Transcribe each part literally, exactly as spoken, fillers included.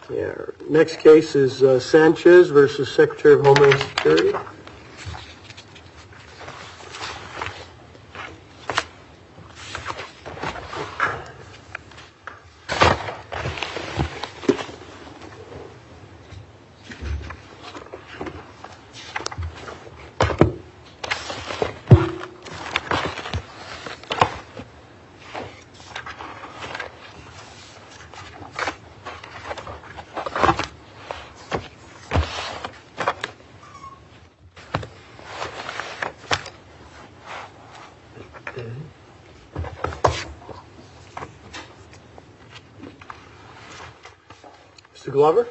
Yeah. Next case is uh, Sanchez versus Secretary of Homeland Security. Mister Glover?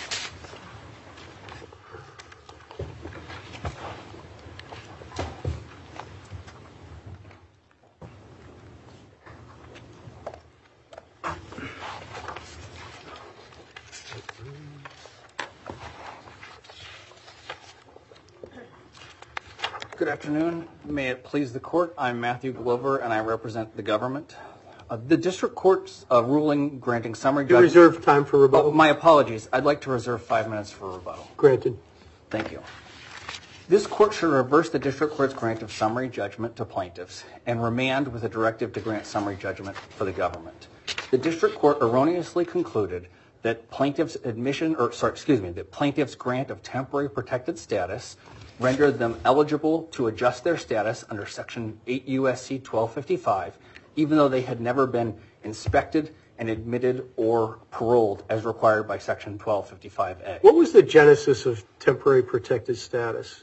Good afternoon. May it please the court, I'm Matthew Glover and I represent the government. Uh, the district court's uh, ruling granting summary Do you judgment... reserve time for rebuttal? Oh, my apologies. I'd like to reserve five minutes for rebuttal. Granted. Thank you. This court should reverse the district court's grant of summary judgment to plaintiffs and remand with a directive to grant summary judgment for the government. The district court erroneously concluded that plaintiffs' admission, or sorry, excuse me, that plaintiffs' grant of temporary protected status rendered them eligible to adjust their status under Section eight U S C twelve fifty-five, even though they had never been inspected and admitted or paroled as required by Section twelve fifty-five A. What was the genesis of temporary protected status?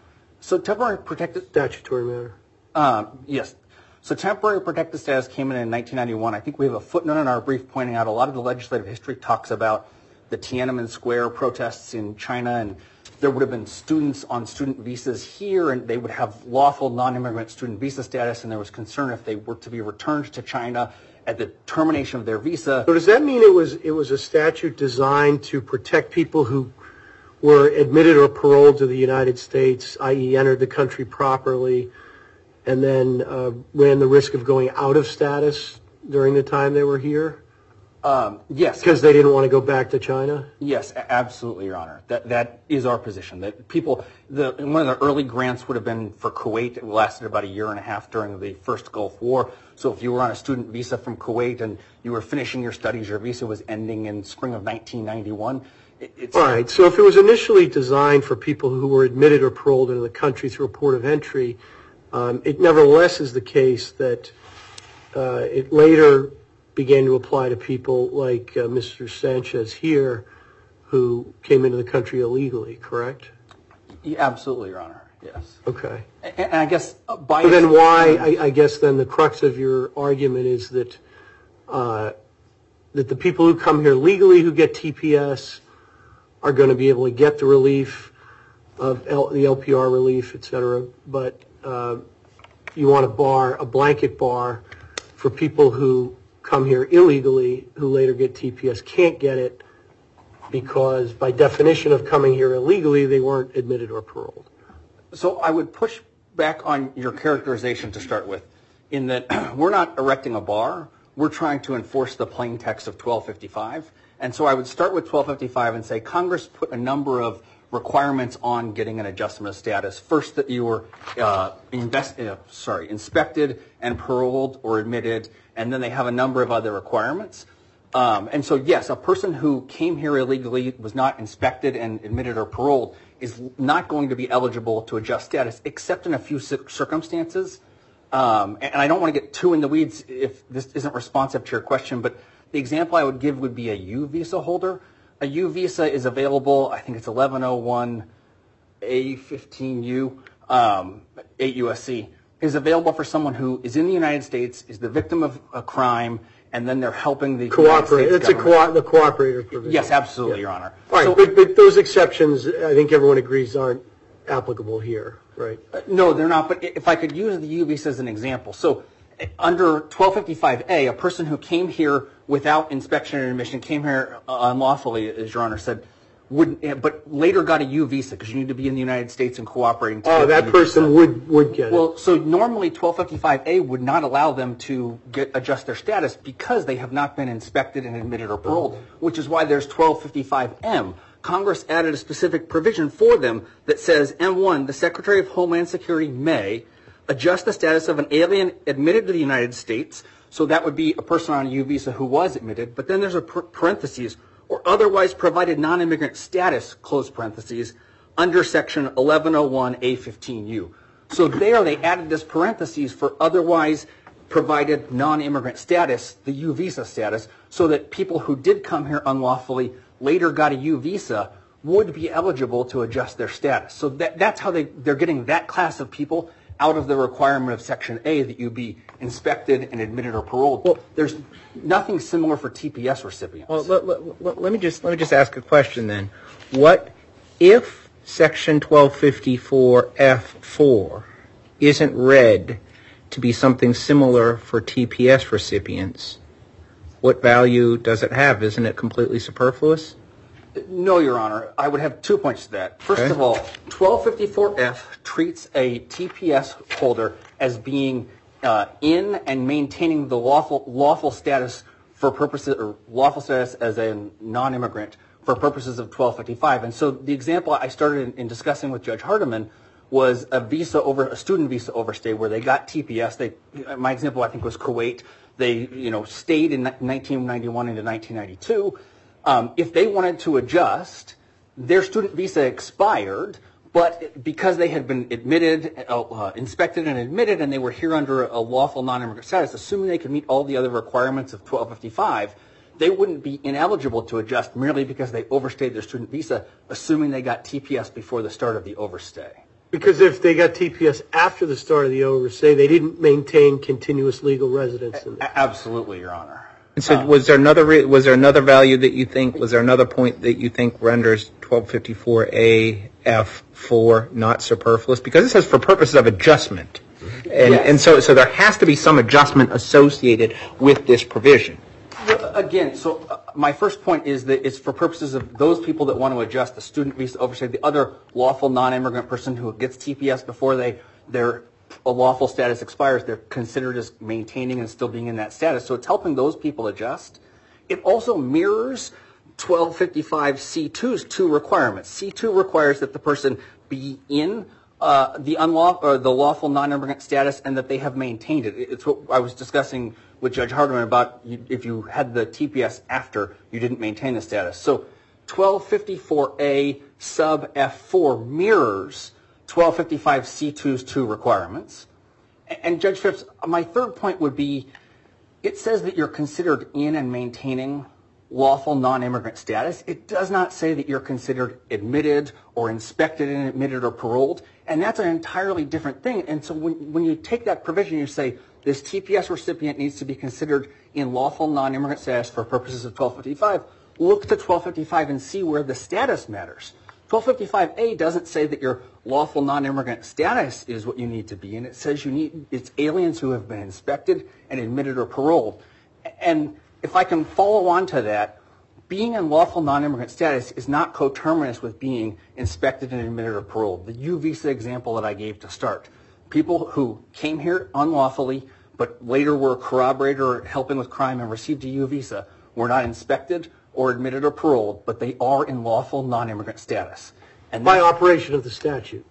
So temporary protected... Statutory matter. Um, yes. So temporary protected status came in in nineteen ninety-one. I think we have a footnote in our brief pointing out a lot of the legislative history talks about the Tiananmen Square protests in China, and there would have been students on student visas here, and they would have lawful non-immigrant student visa status, and there was concern if they were to be returned to China at the termination of their visa. So does that mean it was it was a statute designed to protect people who were admitted or paroled to the United States, that is entered the country properly, and then uh, ran the risk of going out of status during the time they were here? Um, yes. Because they didn't want to go back to China? Yes, absolutely, Your Honor. That that is our position. That people, the one of the early grants would have been for Kuwait. It lasted about a year and a half during the first Gulf War. So if you were on a student visa from Kuwait and you were finishing your studies, your visa was ending in spring of nineteen ninety-one. It, it's All right. So if it was initially designed for people who were admitted or paroled into the country through a port of entry, um, it nevertheless is the case that uh, it later began to apply to people like uh, Mister Sanchez here, who came into the country illegally, correct? Yeah, absolutely, Your Honor. Yes. Okay. And, and I guess uh, by... But then why, I, I guess then the crux of your argument is that uh, that the people who come here legally who get T P S are going to be able to get the relief of L, the L P R relief, et cetera, but uh, you want a bar, a blanket bar for people who come here illegally, who later get T P S, can't get it because by definition of coming here illegally, they weren't admitted or paroled. So I would push back on your characterization to start with, in that we're not erecting a bar. We're trying to enforce the plain text of twelve fifty-five. And so I would start with twelve fifty-five and say Congress put a number of requirements on getting an adjustment of status. First, that you were uh, invest, uh, sorry, inspected and paroled or admitted, and then they have a number of other requirements. Um, and so, yes, a person who came here illegally, was not inspected and admitted or paroled, is not going to be eligible to adjust status, except in a few circumstances. Um, and I don't want to get too in the weeds if this isn't responsive to your question, but the example I would give would be a U visa holder. A U visa is available, I think it's eleven oh one A fifteen U, um, eight U S C, is available for someone who is in the United States, is the victim of a crime, and then they're helping the Cooperate. It's a co- the cooperator provision. Yes, absolutely, yeah. Your Honor. All right, so, but, but those exceptions, I think everyone agrees, aren't applicable here, right? Uh, no, they're not, but if I could use the U visa as an example. So under twelve fifty-five A, a person who came here without inspection and admission, came here unlawfully, as Your Honor said, would, but later got a U visa because you need to be in the United States and cooperating. To oh, that person visa. would would get well, it. So normally twelve fifty-five A would not allow them to get adjust their status because they have not been inspected and admitted or paroled, oh. which is why there's twelve fifty-five M. Congress added a specific provision for them that says, M one, the Secretary of Homeland Security may adjust the status of an alien admitted to the United States. So that would be a person on a U visa who was admitted. But then there's a parentheses, or otherwise provided non-immigrant status, close parentheses, under Section eleven oh one A fifteen U. So there they added this parentheses for otherwise provided non-immigrant status, the U visa status, so that people who did come here unlawfully later got a U visa would be eligible to adjust their status. So that, that's how they, they're getting that class of people out of the requirement of Section A that you be inspected and admitted or paroled. Well, there's nothing similar for T P S recipients. Well, let, let, let, let me just let me just ask a question then. What if Section twelve fifty-four F four isn't read to be something similar for T P S recipients? What value does it have? Isn't it completely superfluous? No, Your Honor. I would have two points to that. First Okay. of all, twelve fifty-four F treats a T P S holder as being uh, in and maintaining the lawful lawful status for purposes or lawful status as a non-immigrant for purposes of twelve fifty-five. And so the example I started in, in discussing with Judge Hardiman was a visa over a student visa overstay where they got T P S. They, my example I think was Kuwait. They, you know, stayed in nineteen ninety-one into nineteen ninety-two. Um, if they wanted to adjust, their student visa expired, but because they had been admitted, uh, uh, inspected and admitted, and they were here under a lawful non-immigrant status, assuming they could meet all the other requirements of twelve fifty-five, they wouldn't be ineligible to adjust merely because they overstayed their student visa, assuming they got T P S before the start of the overstay. Because if they got T P S after the start of the overstay, they didn't maintain continuous legal residence in there. A- absolutely, Your Honor. And so, was there another re- was there another value that you think was there another point that you think renders twelve fifty-four A F four not superfluous? Because it says for purposes of adjustment, and Yes. and so so there has to be some adjustment associated with this provision. Well, again, so uh, my first point is that it's for purposes of those people that want to adjust the student visa overstay, the other lawful non-immigrant person who gets T P S before they their a lawful status expires, they're considered as maintaining and still being in that status. So it's helping those people adjust. It also mirrors twelve fifty-five C two's two requirements. C two requires that the person be in uh, the unlawful or the lawful non-immigrant status and that they have maintained it. It's what I was discussing with Judge Hardiman about you, if you had the T P S after you didn't maintain the status. So twelve fifty-four A sub F four mirrors twelve fifty-five C two's two requirements. And Judge Phipps, my third point would be, it says that you're considered in and maintaining lawful non-immigrant status. It does not say that you're considered admitted or inspected and admitted or paroled. And that's an entirely different thing. And so when, when you take that provision, you say this T P S recipient needs to be considered in lawful non-immigrant status for purposes of twelve fifty-five. Look to twelve fifty-five and see where the status matters. twelve fifty-five A doesn't say that your lawful non-immigrant status is what you need to be in. It says you need, it's aliens who have been inspected and admitted or paroled. And if I can follow on to that, being in lawful non-immigrant status is not coterminous with being inspected and admitted or paroled. The U visa example that I gave to start, people who came here unlawfully but later were corroborated or helping with crime and received a U visa were not inspected or admitted or paroled, but they are in lawful non-immigrant status. And By operation of the statute.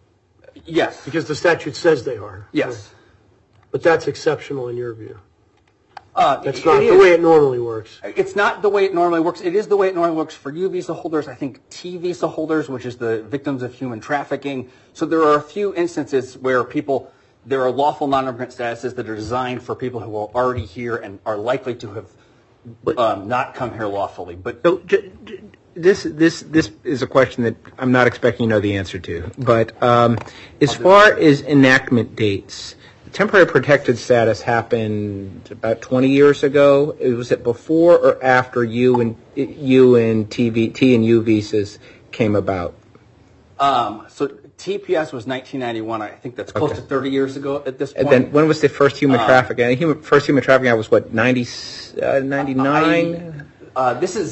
Yes. Because the statute says they are. Yes. But that's exceptional in your view. Uh, That's it- not it the is. way it normally works. It's not the way it normally works. It is the way it normally works for U visa holders. I think T visa holders, which is the victims of human trafficking. So there are a few instances where people, there are lawful non-immigrant statuses that are designed for people who are already here and are likely to have um, not come here lawfully. But So j- j- this this this is a question that I'm not expecting you to know the answer to. But um, as far as enactment dates, temporary protected status happened about twenty years ago. Was it before or after U and U and T V T and U visas came about? um, so T P S was nineteen ninety-one. I think that's close Okay. to thirty years ago at this point. And then when was the first human Uh, trafficking? Human, first human trafficking was what, ninety, uh, ninety-nine? Uh, this is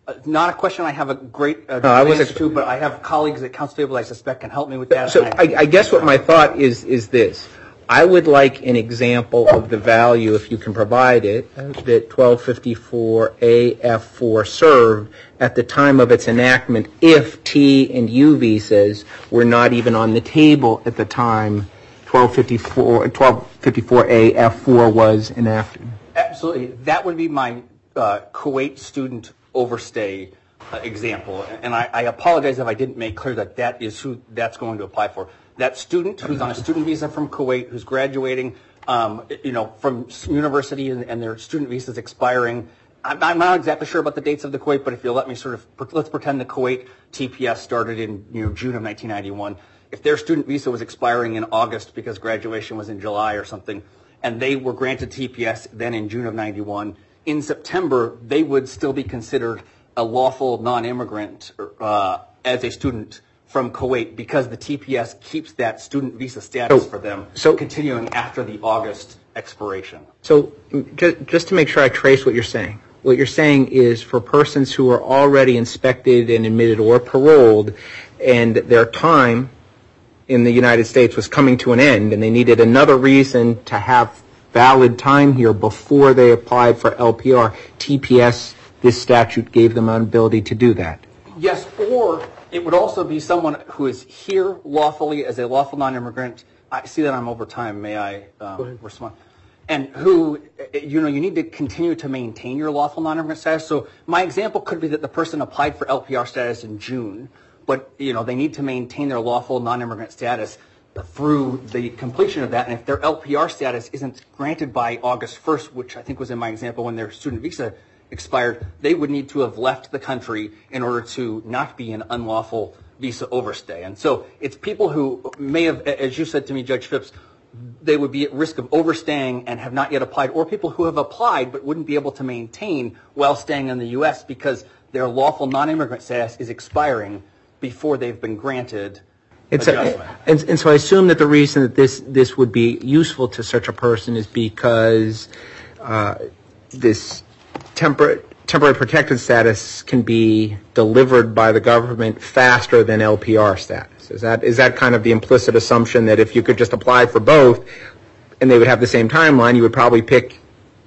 Uh, not a question I have a great uh, No, I was answer ex- to, but I have colleaagues at Council Table I suspect can help me with that. So and I, I guess what my thought is is this. I would like an example of the value, if you can provide it, that twelve fifty-four A F four served at the time of its enactment if T and U visas were not even on the table at the time twelve fifty-four, twelve fifty-four A F four was enacted. Absolutely. That would be my uh, Kuwait student overstay uh, example. And I, I apologize if I didn't make clear that that is who that's going to apply for. That student who's on a student visa from Kuwait, who's graduating, um, you know, from university and, and their student visa is expiring. I'm, I'm not exactly sure about the dates of the Kuwait, but if you'll let me sort of, let's pretend the Kuwait T P S started in, you know, June of nineteen ninety-one. If their student visa was expiring in August because graduation was in July or something, and they were granted T P S then in June of ninety-one, in September, they would still be considered a lawful non-immigrant uh, as a student from Kuwait because the T P S keeps that student visa status So- for them so- continuing after the August expiration. So ju- just to make sure I trace what you're saying, what you're saying is for persons who are already inspected and admitted or paroled and their time in the United States was coming to an end and they needed another reason to have valid time here before they applied for L P R, T P S, this statute gave them an ability to do that. Yes, or it would also be someone who is here lawfully as a lawful non-immigrant. I see that I'm over time. May I um, respond? And who, you know, you need to continue to maintain your lawful non-immigrant status. So my example could be that the person applied for L P R status in June, but, you know, they need to maintain their lawful non-immigrant status through the completion of that. And if their L P R status isn't granted by August first, which I think was in my example when their student visa expired, they would need to have left the country in order to not be an unlawful visa overstay. And so it's people who may have, as you said to me, Judge Phipps, they would be at risk of overstaying and have not yet applied, or people who have applied but wouldn't be able to maintain while staying in the U S because their lawful non-immigrant status is expiring before they've been granted It's adjustment. a, and, and so I assume that the reason that this, this would be useful to such a person is because uh, this temporary temporary protected status can be delivered by the government faster than L P R status. Is that is that kind of the implicit assumption that if you could just apply for both and they would have the same timeline, you would probably pick?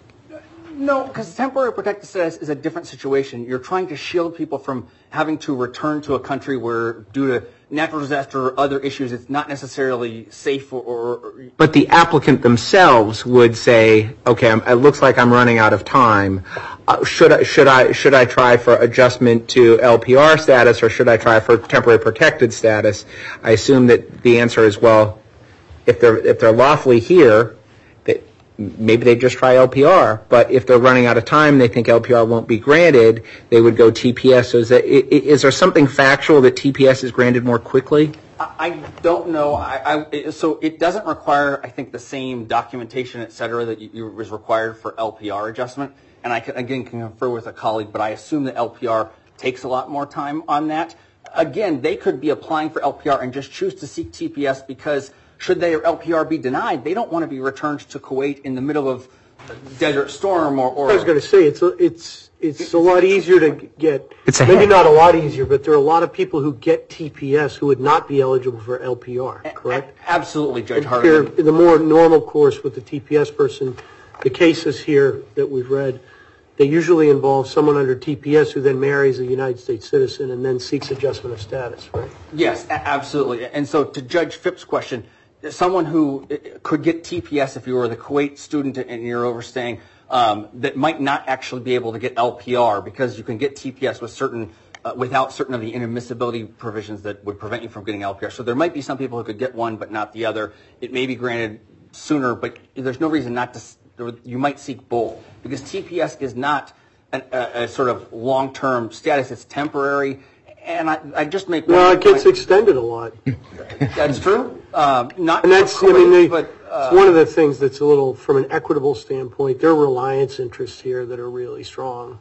No, because temporary protected status is a different situation. You're trying to shield people from having to return to a country where, due to natural disaster or other issues, it's not necessarily safe or... or, or But the applicant themselves would say, okay, I'm, it looks like I'm running out of time. Uh, should I should I should I try for adjustment to L P R status or should I try for temporary protected status? I assume that the answer is, well, if they're if they're lawfully here, that maybe they just try L P R. But if they're running out of time, and they think L P R won't be granted, they would go T P S. So is, that, is there something factual that T P S is granted more quickly? I don't know. I, I, so it doesn't require, I think, the same documentation, et cetera, that you, you, was required for L P R adjustment. And I, can, again, can confer with a colleague, but I assume that L P R takes a lot more time on that. Again, they could be applying for L P R and just choose to seek T P S because should their L P R be denied, they don't want to be returned to Kuwait in the middle of a Desert Storm or... or I was going to say, it's a, it's it's a lot easier to get, It's a maybe heck. not a lot easier, but there are a lot of people who get T P S who would not be eligible for L P R, correct? Absolutely, Judge Here, Hardiman. the more normal course with the T P S person, the cases here that we've read, they usually involve someone under T P S who then marries a United States citizen and then seeks adjustment of status, right? Yes, a- absolutely. And so to Judge Phipps' question, someone who could get T P S if you were the Kuwait student and you're overstaying, um, that might not actually be able to get L P R because you can get T P S with certain, uh, without certain of the inadmissibility provisions that would prevent you from getting L P R. So there might be some people who could get one but not the other. It may be granted sooner, but there's no reason not to. You might seek both because T P S is not an, a, a sort of long-term status. It's temporary. And I, I just make Well, one it gets point. extended a lot. That's true. Um, not And that's, for I mean, Kuwait, they, but uh, it's one of the things that's a little, from an equitable standpoint, there are reliance interests here that are really strong.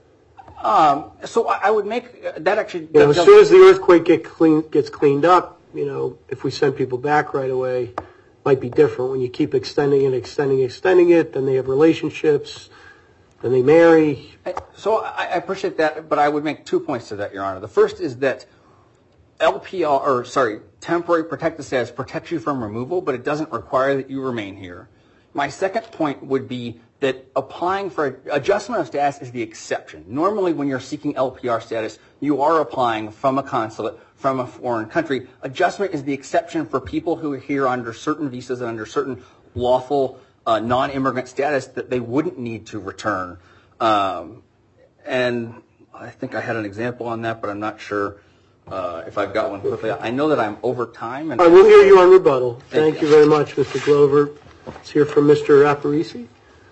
um, so I, I would make uh, that actually. You know, as does- soon as the earthquake get clean, gets cleaned up, you know, if we send people back right away, it might be different. When you keep extending it, extending, extending it, then they have relationships. then they marry. So I, I appreciate that, but I would make two points to that, Your Honor. The first is that L P R, or sorry, temporary protected status protects you from removal, but it doesn't require that you remain here. My second point would be that applying for adjustment of status is the exception. Normally, when you're seeking L P R status, you are applying from a consulate, from a foreign country. Adjustment is the exception for people who are here under certain visas and under certain lawful uh, non-immigrant status that they wouldn't need to return. Um, and I think I had an example on that, but I'm not sure uh, if I've got one quickly. I know that I'm over time. And I will hear you on rebuttal. Thank, Thank you. you very much, Mister Glover. Let's hear from Mister Apparisi.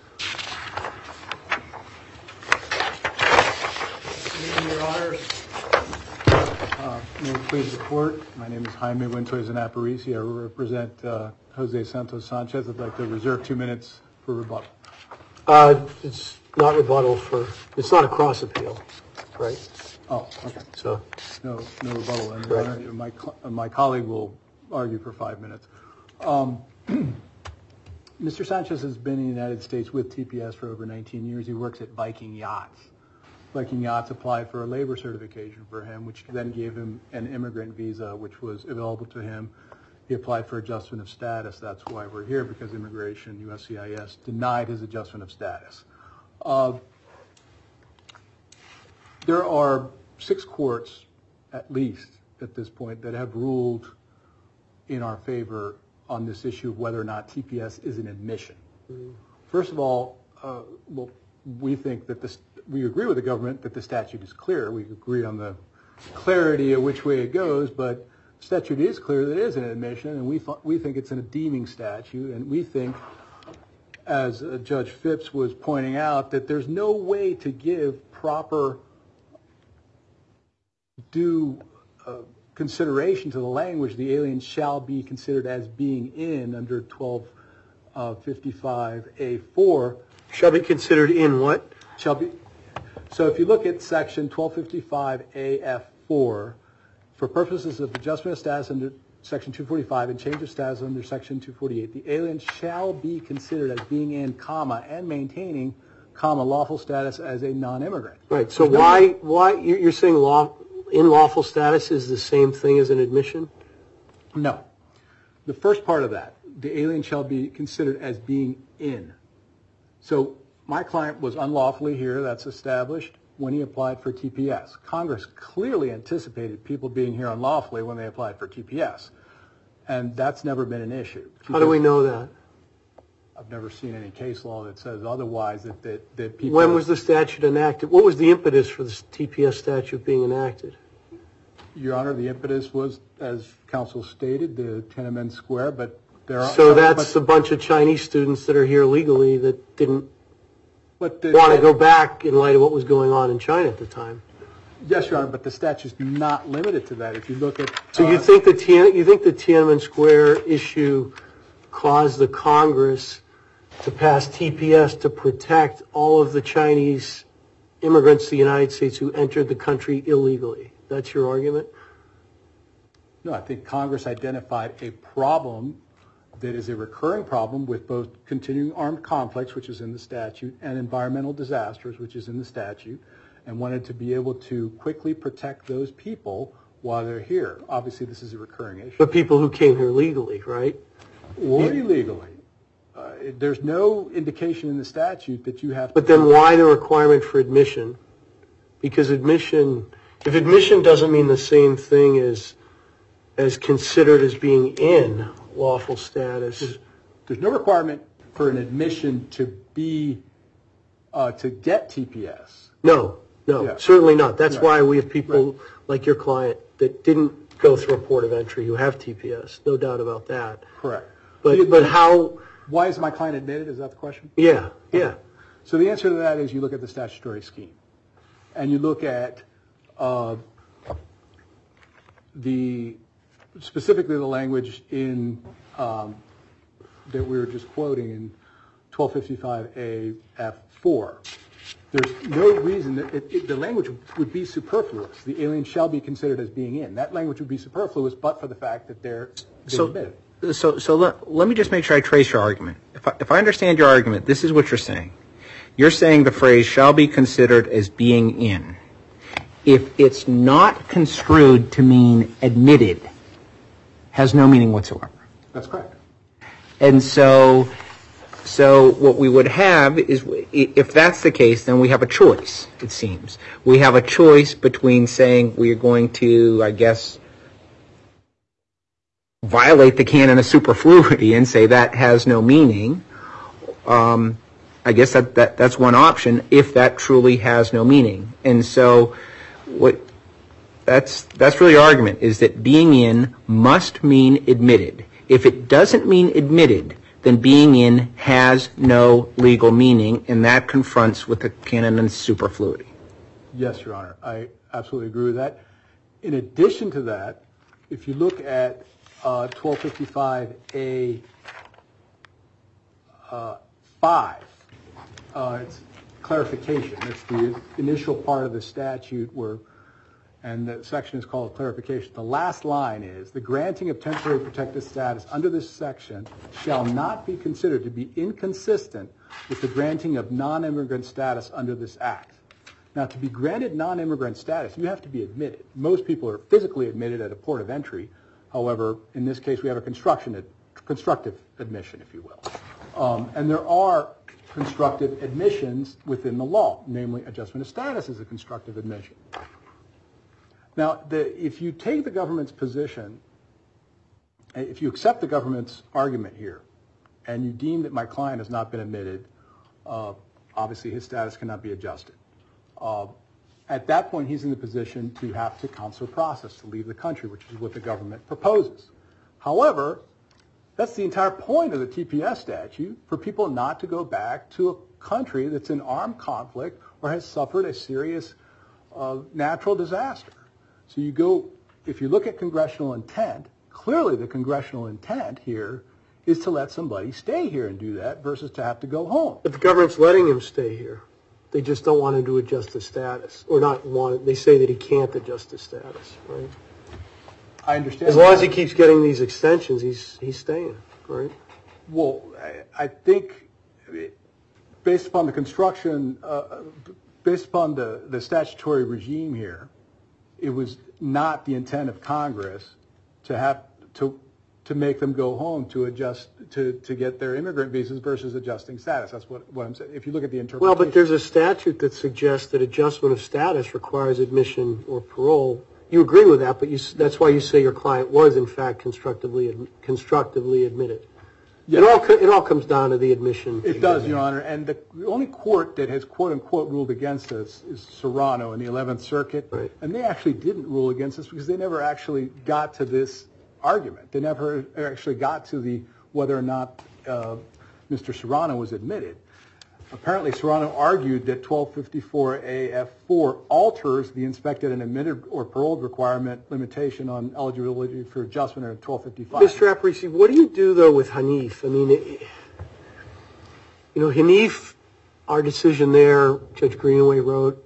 Your Honors, uh, may it please the Court, my name is Jaime Wintoys Apparisi. I represent uh, Jose Santos Sanchez. I'd like to reserve two minutes for rebuttal. Uh, it's not rebuttal for, it's not a cross appeal, right? Oh, okay. So no, no rebuttal. And Your Honor, my my colleague will argue for five minutes. Um, Mister Sanchez has been in the United States with T P S for over nineteen years. He works at Viking Yachts. Viking Yachts applied for a labor certification for him, which then gave him an immigrant visa, which was available to him. He applied for adjustment of status. That's why we're here, because immigration, U S C I S, denied his adjustment of status. Uh, there are six courts, at least at this point, that have ruled in our favor on this issue of whether or not T P S is an admission. Mm-hmm. First of all, uh, well, we think that this, we agree with the government that the statute is clear. We agree on the clarity of which way it goes, but the statute is clear that it is an admission, and we th- we think it's a deeming statute, and we think, as uh, Judge Phipps was pointing out, that there's no way to give proper due uh, consideration to the language, the alien shall be considered as being in under twelve fifty-five A four. Shall be considered in what? Shall be. So if you look at section twelve fifty-five A F four, for purposes of adjustment of status under section two forty-five and change of status under section two forty-eight, the alien shall be considered as being in, comma, and maintaining, comma, lawful status as a non-immigrant. Right. So There's why, no, why you're saying law, in lawful status is the same thing as an admission? No. The first part of that, the alien shall be considered as being in. So my client was unlawfully here, that's established, when he applied for T P S. Congress clearly anticipated people being here unlawfully when they applied for T P S. And that's never been an issue. How do we know that? I've never seen any case law that says otherwise, that, that, that people... When was the statute enacted? What was the impetus for the T P S statute being enacted? Your Honor, the impetus was, as counsel stated, the Tiananmen Square, but there are... So that's a bunch of Chinese students that are here legally that didn't but the, want to go back in light of what was going on in China at the time. Yes, Your Honor, but the statute's not limited to that. If you look at... So uh, you think the Tian, you think the Tiananmen Square issue caused the Congress to pass T P S to protect all of the Chinese immigrants to the United States who entered the country illegally? That's your argument? No, I think Congress identified a problem that is a recurring problem with both continuing armed conflicts, which is in the statute, and environmental disasters, which is in the statute, and wanted to be able to quickly protect those people while they're here. Obviously, this is a recurring issue. But people who came here legally, right? Or illegally. Uh, there's no indication in the statute that you have But to... But then why the requirement for admission? Because admission... If admission doesn't mean the same thing as as considered as being in lawful status. There's, there's no requirement for an admission to be, uh, to get T P S. No, no, yeah. certainly not. That's right. why we have people right. like your client that didn't go through a port of entry who have T P S. No doubt about that. Correct. But so, but how... Why is my client admitted? Is that the question? Yeah, yeah. So the answer to that is you look at the statutory scheme. And you look at uh, the... specifically the language in um, that we were just quoting in twelve fifty-five A F four. There's no reason that it, it, the language would be superfluous. The alien shall be considered as being in. That language would be superfluous, but for the fact that they're so, admitted. So, so let, let me just make sure I trace your argument. If I, if I understand your argument, this is what you're saying. You're saying the phrase shall be considered as being in. If it's not construed to mean admitted, has no meaning whatsoever. That's correct. And so, so what we would have is, if that's the case, then we have a choice, it seems. We have a choice between saying we are going to, I guess, violate the canon of superfluity and say that has no meaning. Um, I guess that, that that's one option if that truly has no meaning. And so what that's that's really our argument, is that being in must mean admitted. If it doesn't mean admitted, then being in has no legal meaning, and that confronts with the canon of superfluity. Yes, Your Honor. I absolutely agree with that. In addition to that, if you look at uh, twelve fifty-five A uh, five, uh, it's clarification. It's the initial part of the statute where, and the section is called clarification. The last line is, the granting of temporary protected status under this section shall not be considered to be inconsistent with the granting of non-immigrant status under this act. Now, to be granted non-immigrant status, you have to be admitted. Most people are physically admitted at a port of entry. However, in this case, we have a construction, constructive admission, if you will. Um, and there are constructive admissions within the law, namely adjustment of status is a constructive admission. Now, the, if you take the government's position, if you accept the government's argument here, and you deem that my client has not been admitted, uh, obviously his status cannot be adjusted. Uh, at that point, he's in the position to have to consular process to leave the country, which is what the government proposes. However, that's the entire point of the T P S statute, for people not to go back to a country that's in armed conflict or has suffered a serious uh, natural disaster. So you go, if you look at congressional intent, clearly the congressional intent here is to let somebody stay here and do that versus to have to go home. But the government's letting him stay here. They just don't want him to adjust his status, or not want. They say that he can't adjust his status, right? I understand. As long as he keeps getting these extensions, he's he's staying, right? Well, I, I think based upon the construction, uh, based upon the, the statutory regime here, it was not the intent of Congress to have to to make them go home to adjust to, to get their immigrant visas versus adjusting status. That's what, what I'm saying. If you look at the interpretation. Well, but there's a statute that suggests that adjustment of status requires admission or parole. You agree with that, but you, that's why you say your client was, in fact, constructively constructively admitted. Yes. It all it all comes down to the admission. It does, Your Honor. And the, the only court that has quote unquote ruled against us is Serrano in the eleventh Circuit. Right. And they actually didn't rule against us because they never actually got to this argument. They never actually got to the whether or not uh, Mister Serrano was admitted. Apparently, Serrano argued that twelve fifty-four A F four alters the inspected and admitted or paroled requirement limitation on eligibility for adjustment under twelve fifty-five. Mister Aparici, what do you do, though, with Hanif? I mean, it, you know, Hanif, our decision there, Judge Greenaway wrote,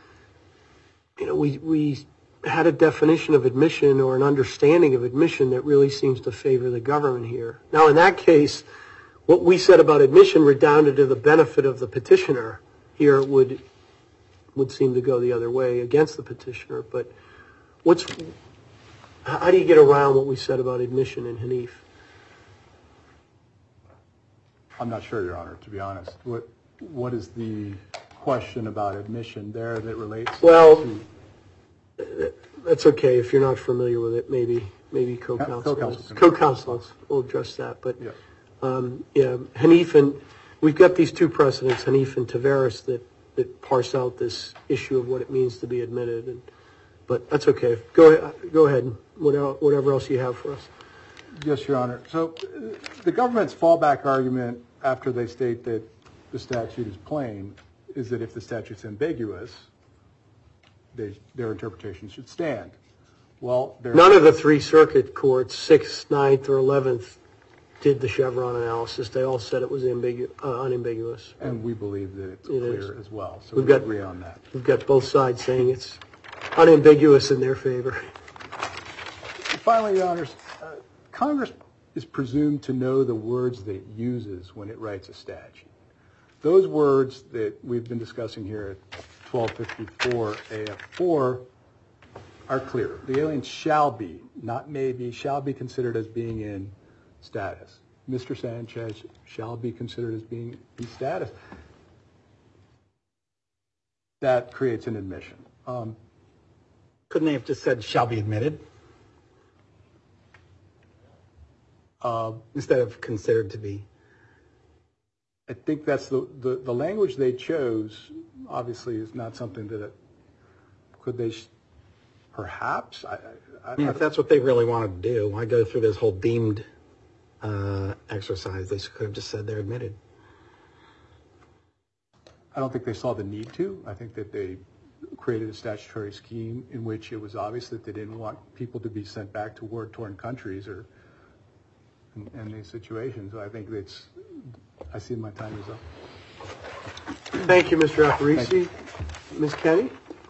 you know, we, we had a definition of admission or an understanding of admission that really seems to favor the government here. Now, in that case, what we said about admission redounded to the benefit of the petitioner. Here it would would seem to go the other way against the petitioner. But what's how do you get around what we said about admission in Hanif? I'm not sure, Your Honor, to be honest. What what is the question about admission there that relates well, to? Well, that's okay if you're not familiar with it. Maybe maybe co-counsel co-counsel co-counsels will address that. But yeah. Um, yeah, Hanif and we've got these two precedents, Hanif and Tavares, that, that parse out this issue of what it means to be admitted. And, but that's okay. Go go ahead. Whatever, whatever else you have for us. Yes, Your Honor. So uh, the government's fallback argument after they state that the statute is plain is that if the statute's ambiguous, they, their interpretation should stand. Well, none of the three circuit courts, sixth, ninth, or eleventh, did the Chevron analysis. They all said it was ambigu- uh, unambiguous. And we believe that it's it clear is. as well. So we've we got, agree on that. We've got both sides saying it's unambiguous in their favor. Finally, Your Honors, uh, Congress is presumed to know the words that it uses when it writes a statute. those words that we've been discussing here at twelve fifty-four A F four are clear. The alien shall be, not maybe, shall be considered as being in status. Mister Sanchez shall be considered as being in status. That creates an admission. Um, Couldn't they have just said shall be admitted? Uh, Instead of considered to be? I think that's the, the, the language they chose, obviously, is not something that it, could they, sh- perhaps? I, I, I mean, I, if that's what they really wanted to do, why go through this whole deemed uh, exercise? They could have just said they're admitted. I don't think they saw the need to. I think that they created a statutory scheme in which it was obvious that they didn't want people to be sent back to war-torn countries or in, in these situations. I think it's, I see my time is up. Thank you, Mister Aparici. Miz Kenny?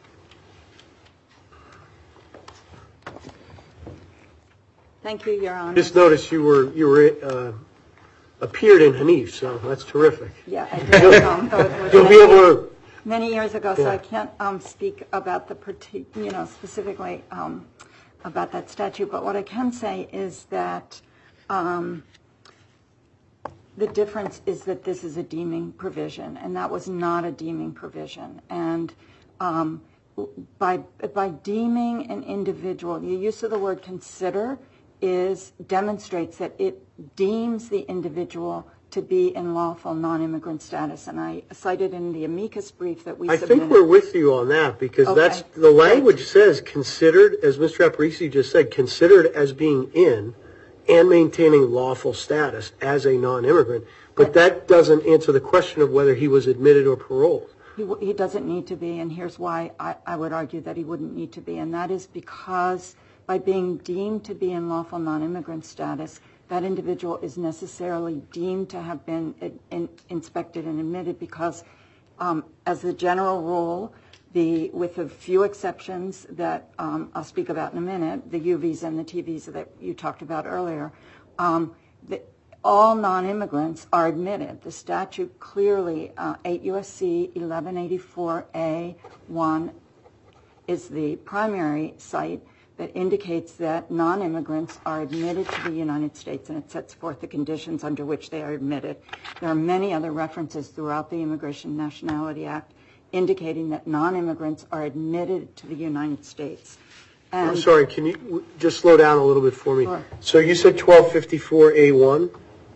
Thank you, Your Honor. Just noticed you were, you were, uh, appeared in Hanif, so that's terrific. Yeah, I did. Um, though it was You'll be able to, many years ago, so Yeah. I can't um, speak about the partic- you know, specifically um, about that statute. But what I can say is that um, the difference is that this is a deeming provision, and that was not a deeming provision. And um, by by deeming an individual, the use of the word consider is demonstrates that it deems the individual to be in lawful non-immigrant status. And I cited in the amicus brief that we I submitted. think we're with you on that because Okay. that's, the language says considered, as Mister Aparici just said, considered as being in and maintaining lawful status as a non-immigrant. But that doesn't answer the question of whether he was admitted or paroled. He, w- he doesn't need to be, and here's why I, I would argue that he wouldn't need to be, and that is because by being deemed to be in lawful non-immigrant status, that individual is necessarily deemed to have been in, in, inspected and admitted because, um, as a general rule, the with a few exceptions that um, I'll speak about in a minute, the U visa and the T visa that you talked about earlier, um, the, all non-immigrants are admitted. The statute clearly, uh, eight U S C eleven eighty-four A one is the primary site that indicates that non-immigrants are admitted to the United States, and it sets forth the conditions under which they are admitted. There are many other references throughout the Immigration and Nationality Act indicating that non-immigrants are admitted to the United States. And I'm sorry, can you w- just slow down a little bit for me? Sure. So you said twelve fifty-four A one?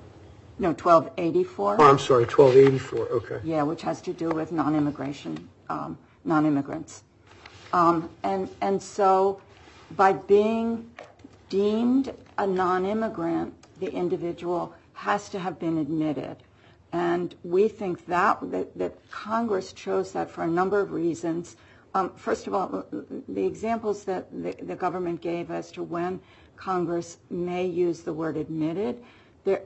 No, twelve eighty-four. Oh, I'm sorry, twelve eighty-four, okay. Yeah, which has to do with non-immigration, um, non-immigrants. Um, and, and so by being deemed a non-immigrant, the individual has to have been admitted. And we think that, that, that Congress chose that for a number of reasons. Um, first of all, the examples that the, the government gave as to when Congress may use the word admitted, there,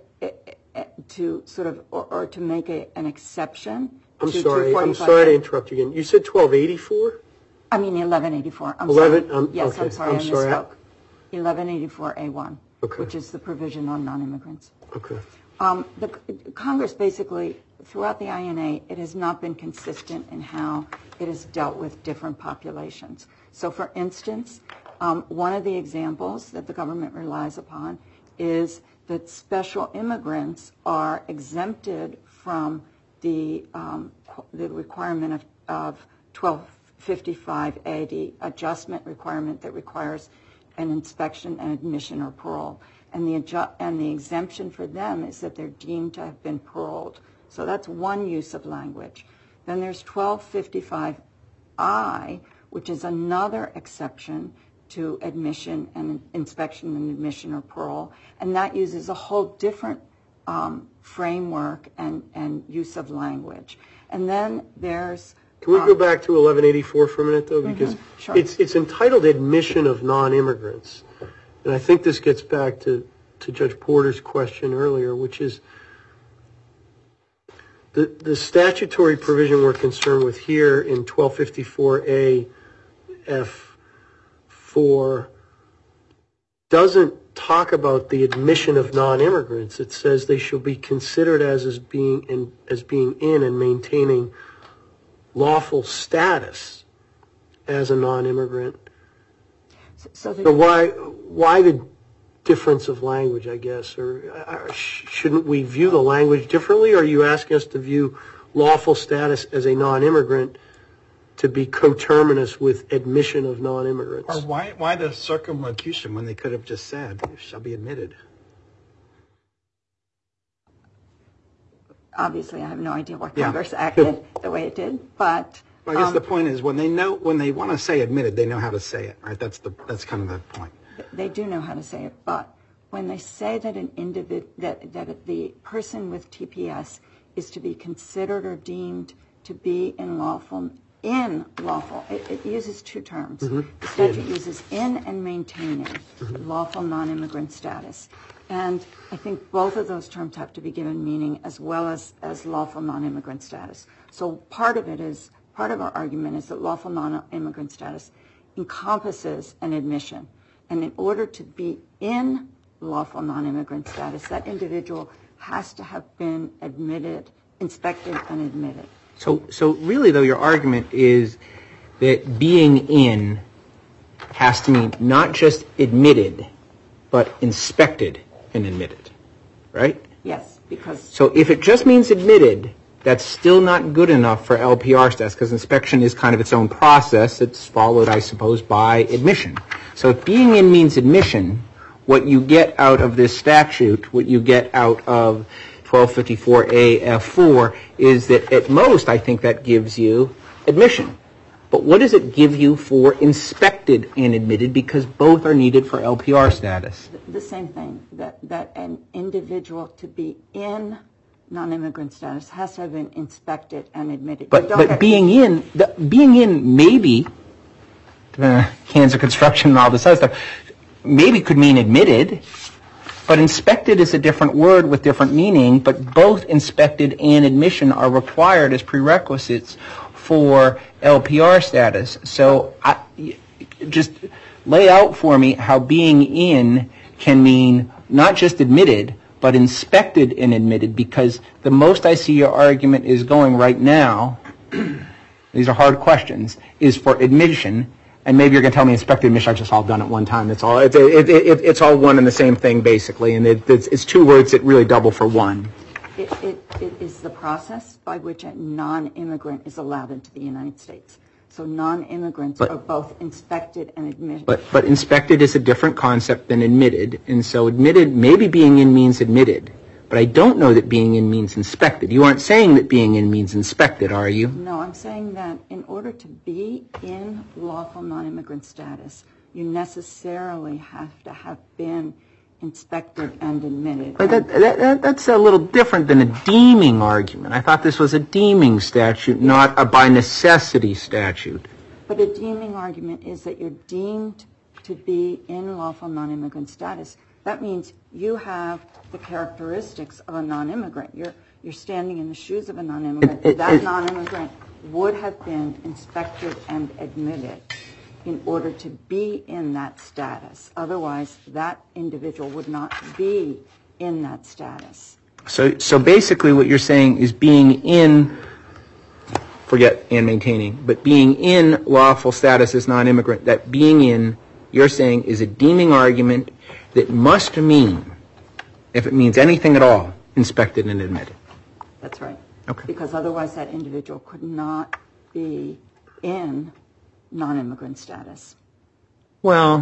to sort of, or, or to make a, an exception. I'm to, sorry, to I'm forty-five sorry to interrupt you again. You said twelve eighty-four? I mean, eleven eighty-four. I'm eleven, sorry. um, yes, okay, I'm sorry, I'm I sorry. misspoke. eleven eighty-four A one, Okay. which is the provision on non-immigrants. Okay. Um, the, Congress basically, throughout the I N A, it has not been consistent in how it has dealt with different populations. So, for instance, um, one of the examples that the government relies upon is that special immigrants are exempted from the um, the requirement of, of twelve fifty-five A, the adjustment requirement that requires an inspection and admission or parole. And the adju- and the exemption for them is that they're deemed to have been paroled. So that's one use of language. Then there's twelve fifty-five I, which is another exception to admission and inspection and admission or parole. And that uses a whole different um, framework and, and use of language. And then there's Can we um, go back to eleven eighty-four for a minute, though? Because sure. it's it's entitled Admission of Non-Immigrants. And I think this gets back to, to Judge Porter's question earlier, which is the, the statutory provision we're concerned with here in twelve fifty-four A F four doesn't talk about the admission of non-immigrants. It says they shall be considered as, as being in, as being in and maintaining lawful status as a non-immigrant. So, so, the, so why why the difference of language, I guess? Or uh, shouldn't we view the language differently? Or are you asking us to view lawful status as a non-immigrant to be coterminous with admission of non-immigrants? Or why why the circumlocution when they could have just said, shall be admitted? Obviously, I have no idea why Yeah. Congress acted the way it did, but... Well, I guess um, the point is when they know when they want to say admitted, they know how to say it, right? That's the that's kind of the point. They do know how to say it, but when they say that an individ that that the person with T P S is to be considered or deemed to be in lawful in lawful, it, it uses two terms. Mm-hmm. The statute uses in and maintaining mm-hmm. lawful non-immigrant status, and I think both of those terms have to be given meaning as well as as lawful non-immigrant status. So part of it is part of our argument is that lawful non-immigrant status encompasses an admission. And in order to be in lawful non-immigrant status, that individual has to have been admitted, inspected, and admitted. So, so really, though, your argument is that being in has to mean not just admitted, but inspected and admitted, right? Yes, because... So if it just means admitted, that's still not good enough for L P R status because inspection is kind of its own process. It's followed, I suppose, by admission. So if being in means admission, what you get out of this statute, what you get out of twelve fifty-four A F four is that at most I think that gives you admission. But what does it give you for inspected and admitted because both are needed for L P R status? The same thing, that, that an individual to be in non-immigrant status has to have been inspected and admitted. But but being in, the, being in maybe, uh, cancer construction and all this other stuff, maybe could mean admitted, but inspected is a different word with different meaning, but both inspected and admission are required as prerequisites for L P R status. So I, just lay out for me how being in can mean not just admitted, but inspected and admitted, because the most I see your argument is going right now, these are hard questions, is for admission, and maybe you're going to tell me inspected admission, I've just all done it one time. It's all, it, it, it, it's all one and the same thing, basically, and it, it's, it's two words that really double for one. It, it, it is the process by which a non-immigrant is allowed into the United States. So non-immigrants but, are both inspected and admitted. But, but inspected is a different concept than admitted, and so admitted, maybe being in means admitted, but I don't know that being in means inspected. You aren't saying that being in means inspected, are you? No, I'm saying that in order to be in lawful non-immigrant status, you necessarily have to have been inspected and admitted. But that, that, that, that's a little different than a deeming argument. I thought this was a deeming statute, not a by necessity statute. But a deeming argument is that you're deemed to be in lawful non-immigrant status. That means you have the characteristics of a non-immigrant. You're, you're standing in the shoes of a non-immigrant. It, it, that it, non-immigrant would have been inspected and admitted in order to be in that status. Otherwise, that individual would not be in that status. So, so basically what you're saying is being in, forget and maintaining, but being in lawful status as non-immigrant, that being in, you're saying, is a deeming argument that must mean, if it means anything at all, inspected and admitted. That's right. Okay. Because otherwise that individual could not be in non-immigrant status. Well,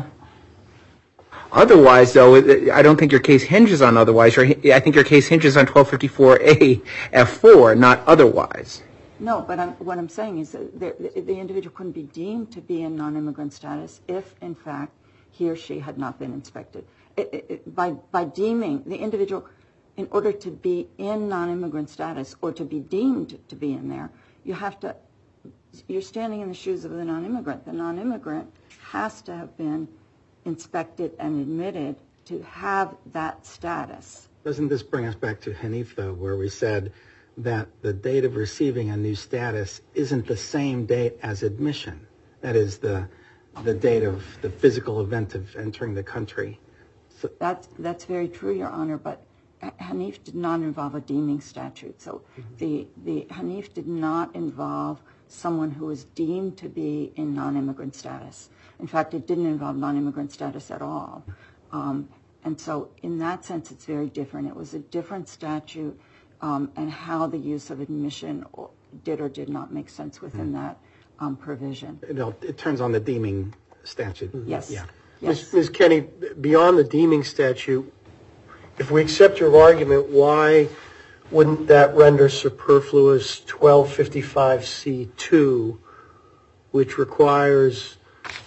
otherwise, though, I don't think your case hinges on otherwise. I think your case hinges on twelve fifty-four A F four, not otherwise. No, but I'm, what I'm saying is that the, the individual couldn't be deemed to be in non-immigrant status if, in fact, he or she had not been inspected. It, it, it, by, by deeming the individual, in order to be in non-immigrant status or to be deemed to be in there, you have to, you're standing in the shoes of the non-immigrant. The non-immigrant has to have been inspected and admitted to have that status. Doesn't this bring us back to Hanif, though, where we said that the date of receiving a new status isn't the same date as admission? That is the the date of the physical event of entering the country. That's, that's very true, Your Honor, but Hanif did not involve a deeming statute. So mm-hmm. the, the Hanif did not involve someone who was deemed to be in non-immigrant status. In fact, it didn't involve non-immigrant status at all. Um, and so in that sense, it's very different. It was a different statute, um, and how the use of admission did or did not make sense within mm-hmm. that um, provision. It, it turns on the deeming statute. Mm-hmm. Yes. Yeah. Yes. Miz Kenney, beyond the deeming statute, if we accept your argument, why wouldn't that render superfluous twelve fifty-five C two, which requires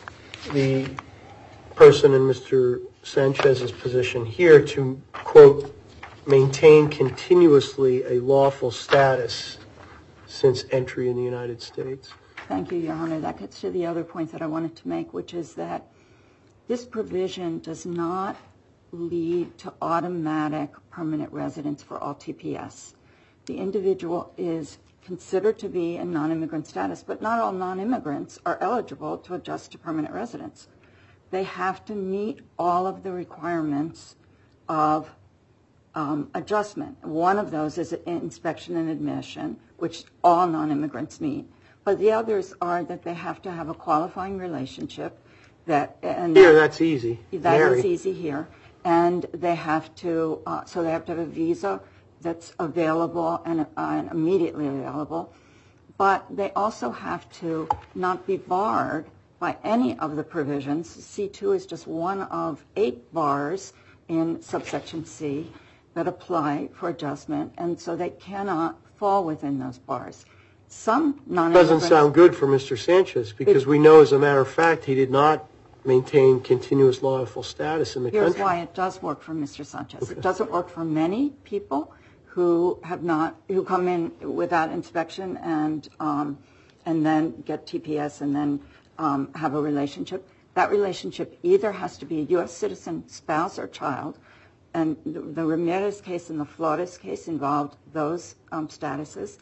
the person in Mister Sanchez's position here to, quote, maintain continuously a lawful status since entry in the United States? Thank you, Your Honor. That gets to the other point that I wanted to make, which is that this provision does not lead to automatic permanent residence for all T P S. The individual is considered to be in non-immigrant status, but not all non-immigrants are eligible to adjust to permanent residence. They have to meet all of the requirements of um, adjustment. One of those is inspection and admission, which all non-immigrants meet. But the others are that they have to have a qualifying relationship. That and Here, that, that's easy. That Mary. is easy here. And they have to, uh, so they have to have a visa that's available and, uh, and immediately available. But they also have to not be barred by any of the provisions. C two is just one of eight bars in subsection C that apply for adjustment, and so they cannot fall within those bars. Some non-immigrants... Doesn't sound good for Mister Sanchez, because it, we know, as a matter of fact, he did not maintain continuous lawful status in the here's country. Here's why it does work for Mister Sanchez. Okay. It doesn't work for many people who have not, who come in without inspection and um, and then get T P S and then um, have a relationship. That relationship either has to be a U S citizen, spouse, or child. And the, the Ramirez case and the Flores case involved those um, statuses.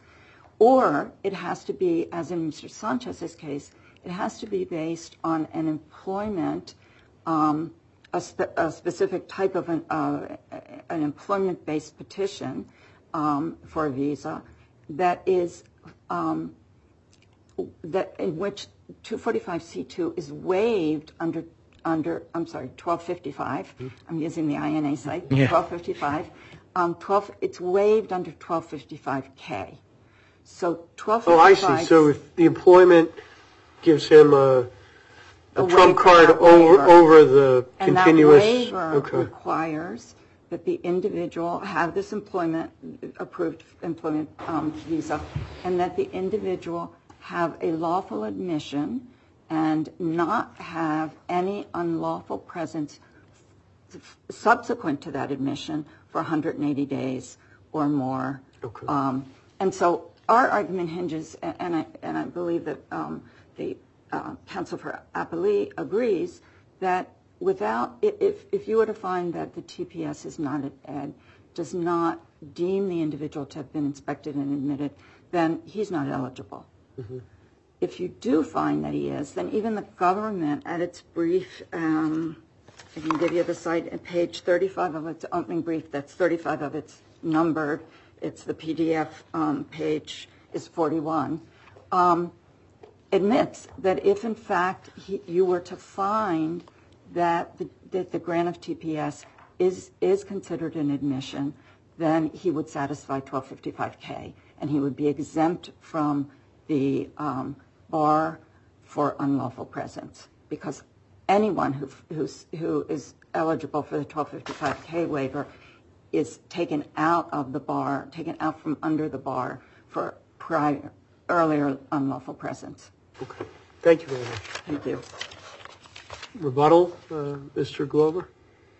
Or it has to be, as in Mister Sanchez's case, it has to be based on an employment, um, a, spe- a specific type of an, uh, an employment-based petition um, for a visa that is um, that in which two forty-five C two is waived under under I'm sorry twelve fifty-five. Mm-hmm. I'm using the I N A site. Yeah. twelve fifty-five. Um, twelve. It's waived under twelve fifty-five K. So twelve fifty-five. Oh, I see. So if the employment gives him a, a, a trump card over over the and continuous. And that waiver okay. requires that the individual have this employment approved employment um, visa, and that the individual have a lawful admission and not have any unlawful presence subsequent to that admission for one hundred eighty days or more. Okay. Um, and so our argument hinges, and I and I believe that um, the uh, Council for Appellee agrees that without if if you were to find that the T P S is not ed, does not deem the individual to have been inspected and admitted, then he's not eligible. Mm-hmm. If you do find that he is, then even the government, at its brief, um, I can give you the site at page thirty-five of its opening brief. That's thirty-five of its numbered. It's the P D F um, page is forty-one. Um, admits that if in fact he, you were to find that the, that the grant of T P S is is considered an admission, then he would satisfy twelve fifty-five K, and he would be exempt from the um, bar for unlawful presence, because anyone who who's, who is eligible for the twelve fifty-five K waiver is taken out of the bar, taken out from under the bar for prior earlier unlawful presence. Okay. Thank you very much. Thank you. Rebuttal, uh, Mister Glover.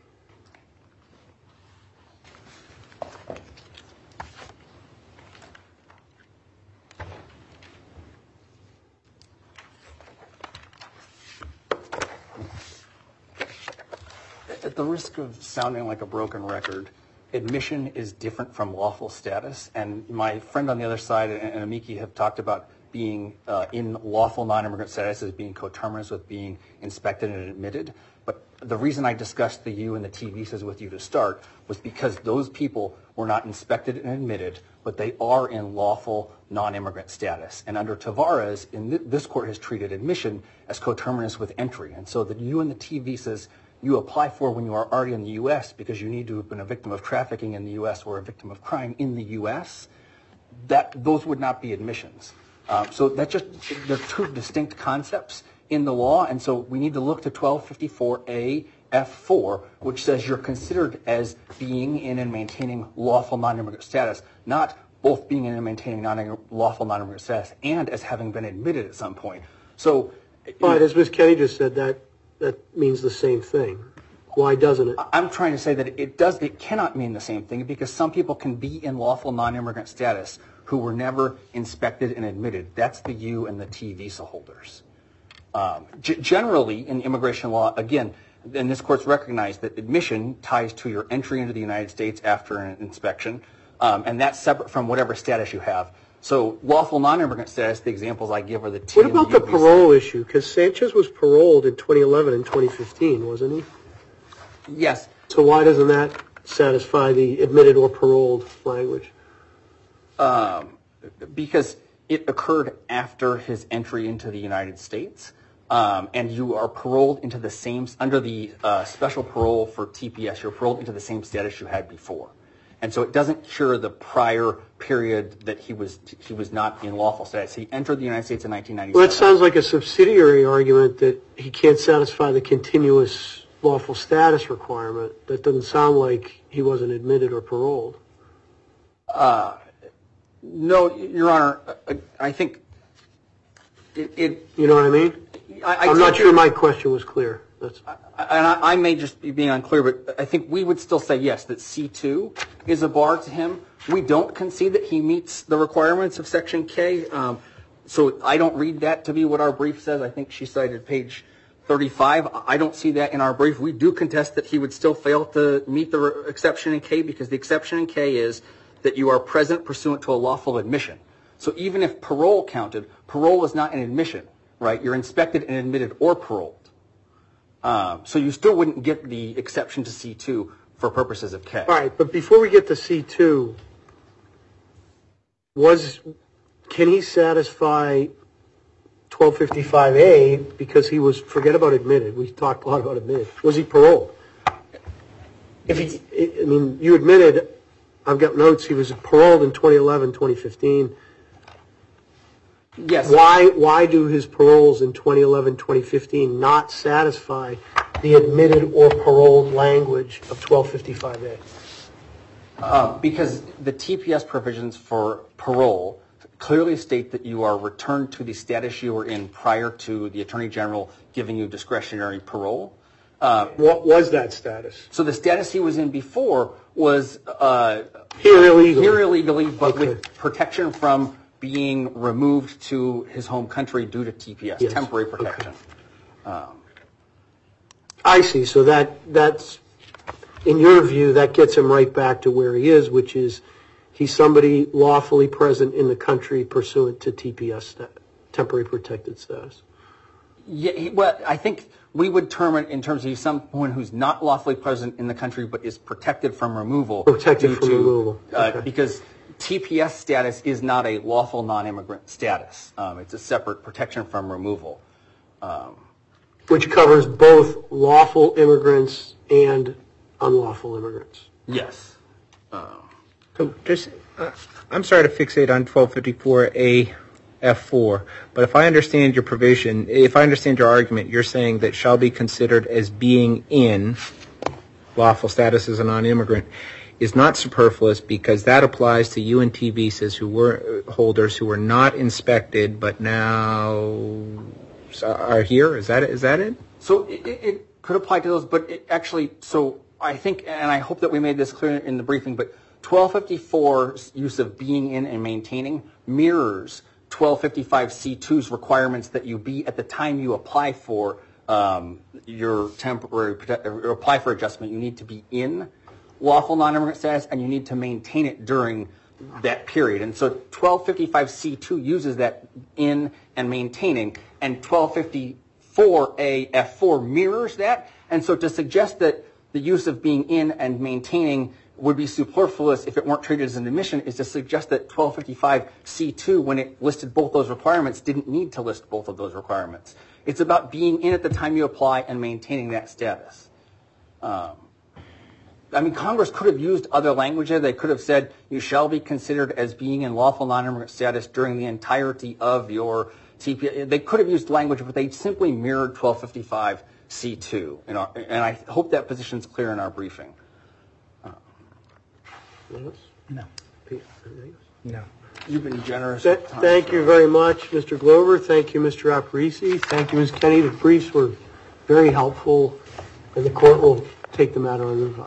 At the risk of sounding like a broken record, admission is different from lawful status. And my friend on the other side and Amiki have talked about being uh, in lawful non-immigrant status as being coterminous with being inspected and admitted. But the reason I discussed the U and the T visas with you to start was because those people were not inspected and admitted, but they are in lawful non-immigrant status. And under Tavares, in th- this court has treated admission as coterminous with entry. And so the U and the T visas you apply for when you are already in the U S because you need to have been a victim of trafficking in the U S or a victim of crime in the U S, that those would not be admissions. Um, so that just, they're two distinct concepts in the law, and so we need to look to twelve fifty-four A F four, which says you're considered as being in and maintaining lawful non-immigrant status, not both being in and maintaining non- lawful non-immigrant status and as having been admitted at some point. So, but as Miz Kenny just said, that that means the same thing. Why doesn't it? I'm trying to say that it does. It cannot mean the same thing because some people can be in lawful non-immigrant status who were never inspected and admitted. That's the U and the T visa holders. Um, g- generally, in immigration law, again, and this court's recognized that admission ties to your entry into the United States after an inspection, um, and that's separate from whatever status you have. So lawful non-immigrant status, the examples I give are the T What and the about the U visa. parole issue? Because Sanchez was paroled in twenty eleven and twenty fifteen, wasn't he? Yes. So why doesn't that satisfy the admitted or paroled language? Um, because it occurred after his entry into the United States, um, and you are paroled into the same, under the uh, special parole for T P S, you're paroled into the same status you had before. And so it doesn't cure the prior period that he was he was not in lawful status. He entered the United States in nineteen ninety-seven. Well, that sounds like a subsidiary argument that he can't satisfy the continuous lawful status requirement. That doesn't sound like he wasn't admitted or paroled. Uh, no, Your Honor, I think it... it you know what I mean? I, I I'm not sure my question was clear. That's... And I, I may just be being unclear, but I think we would still say yes, that C two is a bar to him. We don't concede that he meets the requirements of Section K. Um, so I don't read that to be what our brief says. I think she cited page thirty-five. I don't see that in our brief. We do contest that he would still fail to meet the re- exception in K because the exception in K is that you are present pursuant to a lawful admission. So even if parole counted, parole is not an admission, right? You're inspected and admitted or paroled. Um, so you still wouldn't get the exception to C two for purposes of K. All right, but before we get to C two, was can he satisfy twelve fifty-five A because he was, forget about admitted, we talked a lot about admitted, was he paroled? If he, I mean, you admitted, I've got notes, he was paroled in twenty eleven, twenty fifteen. Yes. Why why do his paroles in twenty eleven, twenty fifteen not satisfy the admitted or paroled language of twelve fifty-five A? Uh, because the T P S provisions for parole clearly state that you are returned to the status you were in prior to the Attorney General giving you discretionary parole. Uh, what was that status? So the status he was in before was uh, here illegally, here illegally, but okay. with protection from being removed to his home country due to T P S, yes. temporary protection. Okay. Um, I see. So that that's, in your view, that gets him right back to where he is, which is he's somebody lawfully present in the country pursuant to T P S, stat, temporary protected status. Yeah, he, well, I think we would term it in terms of he's someone who's not lawfully present in the country but is protected from removal. Protected from to, removal. Uh, okay. Because T P S status is not a lawful non-immigrant status. Um, it's a separate protection from removal. Um, Which covers both lawful immigrants and unlawful immigrants. yes. Um, So just, uh, I'm sorry to fixate on twelve fifty-four A F four, but if I understand your provision, if I understand your argument, you're saying that shall be considered as being in lawful status as a non-immigrant is not superfluous because that applies to U and T visas who were uh, holders who were not inspected but now are here. Is that is that it? So it, it could apply to those, but it actually, so I think, and I hope that we made this clear in the briefing, but twelve fifty-four's use of being in and maintaining mirrors twelve fifty-five C two's requirements that you be at the time you apply for um, your temporary, or apply for adjustment, you need to be in lawful non-immigrant status and you need to maintain it during that period. And so twelve fifty-five C two uses that in and maintaining, and twelve fifty-four A F four mirrors that. And so to suggest that the use of being in and maintaining would be superfluous if it weren't treated as an admission is to suggest that twelve fifty-five C two, when it listed both those requirements, didn't need to list both of those requirements. It's about being in at the time you apply and maintaining that status. Um, I mean, Congress could have used other language there. They could have said, you shall be considered as being in lawful non-immigrant status during the entirety of your T P S. They could have used language, but they simply mirrored twelve fifty-five C two. In our, and I hope that position is clear in our briefing. No. No. You've been generous. Th- Thank you very much, Mister Glover. Thank you, Mister Apparisi. Thank you, Miz Kenny. The briefs were very helpful, and the court will take the matter under review.